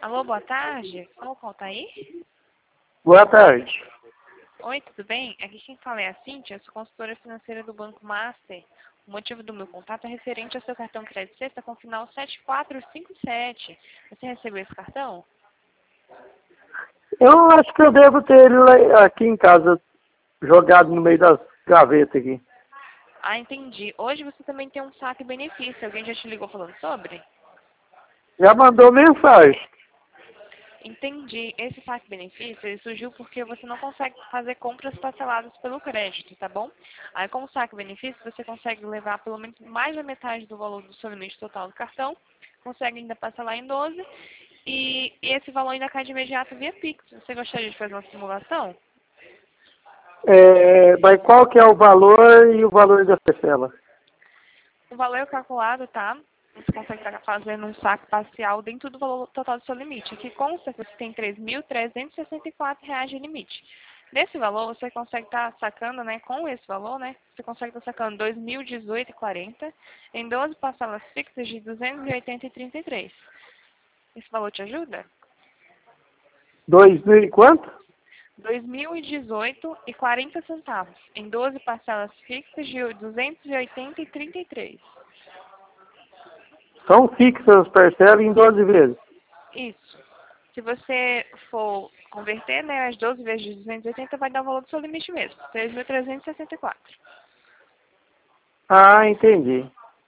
Alô, boa tarde. Alô, qual tá aí? Boa tarde. Oi, tudo bem? Aqui quem fala é a Cíntia, eu sou consultora financeira do Banco Master. O motivo do meu contato é referente ao seu cartão crédito sexta com final 7457. Você recebeu esse cartão? Eu acho que eu devo ter ele lá aqui em casa, jogado no meio das gavetas aqui. Ah, entendi. Hoje você também tem um saque benefício. Alguém já te ligou falando sobre? Já mandou mensagem. Entendi. Esse saque benefício ele surgiu porque você não consegue fazer compras parceladas pelo crédito, tá bom? Aí com o saque benefício você consegue levar pelo menos mais da metade do valor do seu limite total do cartão, consegue ainda parcelar em 12 e esse valor ainda cai de imediato via Pix. Você gostaria de fazer uma simulação? Mas qual que é o valor e o valor da parcela? O valor é calculado, tá? Você consegue estar fazendo um saque parcial dentro do valor total do seu limite. Aqui consta que você tem R$ 3.364 de limite. Nesse valor, você consegue estar sacando, né, com esse valor, né, você consegue estar sacando R$ 2.018,40 em 12 parcelas fixas de R$ 280,33. Esse valor te ajuda? 2.000 e quanto? R$ 2.018,40 em 12 parcelas fixas de R$ 280,33. São fixas as parcelas em 12 vezes. Isso. Se você for converter, né, as 12 vezes de 280 vai dar o valor do seu limite mesmo, 3.364. Ah, entendi.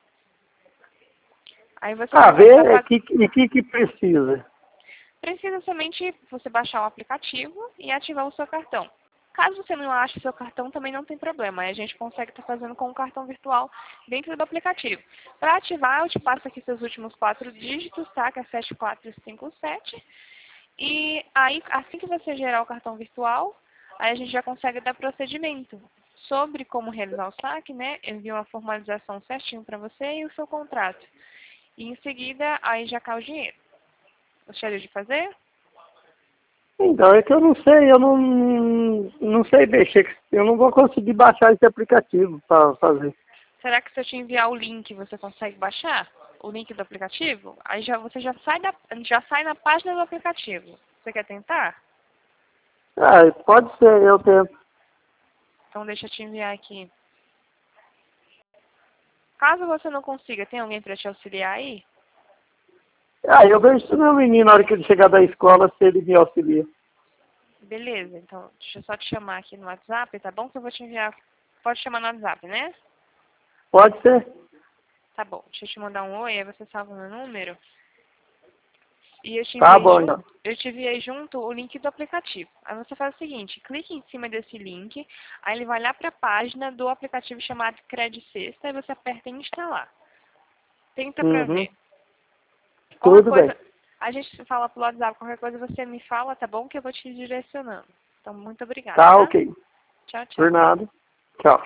Aí você Ah, já vai estar vê pagando. que precisa. Precisa somente você baixar o aplicativo e ativar o seu cartão. Caso você não ache o seu cartão, também não tem problema. Aí a gente consegue estar fazendo com o cartão virtual dentro do aplicativo. Para ativar, eu te passo aqui seus últimos 4 dígitos, tá? Que é 7457. E aí, assim que você gerar o cartão virtual, aí a gente já consegue dar procedimento sobre como realizar o saque, né? Envia uma formalização certinho para você e o seu contrato. E em seguida, aí já cai o dinheiro. Gostaria de fazer? Então, é que eu não sei, eu não sei mexer, eu não vou conseguir baixar esse aplicativo para fazer. Será que se eu te enviar o link, você consegue baixar? O link do aplicativo? Aí você já sai na página do aplicativo. Você quer tentar? Ah, pode ser, eu tento. Então deixa eu te enviar aqui. Caso você não consiga, tem alguém para te auxiliar aí? Ah, eu vejo se o meu menino, na hora que ele chegar da escola, se ele me auxilia. Beleza, então deixa eu só te chamar aqui no WhatsApp, tá bom? Que eu vou te enviar. Pode chamar no WhatsApp, né? Pode ser? Tá bom. Deixa eu te mandar um oi, aí você salva o meu número. E Tá bom, então. eu te enviei junto o link do aplicativo. Aí você faz o seguinte, clique em cima desse link, aí ele vai lá para a página do aplicativo chamado Credit Sexta, e você aperta em instalar. Tenta para Uhum. ver. Qualquer Tudo bem. coisa, a gente se fala pelo WhatsApp, qualquer coisa você me fala, tá bom? Que eu vou te direcionando. Então, muito obrigada, Tá tá? ok. Tchau, Por tchau. nada. Tchau.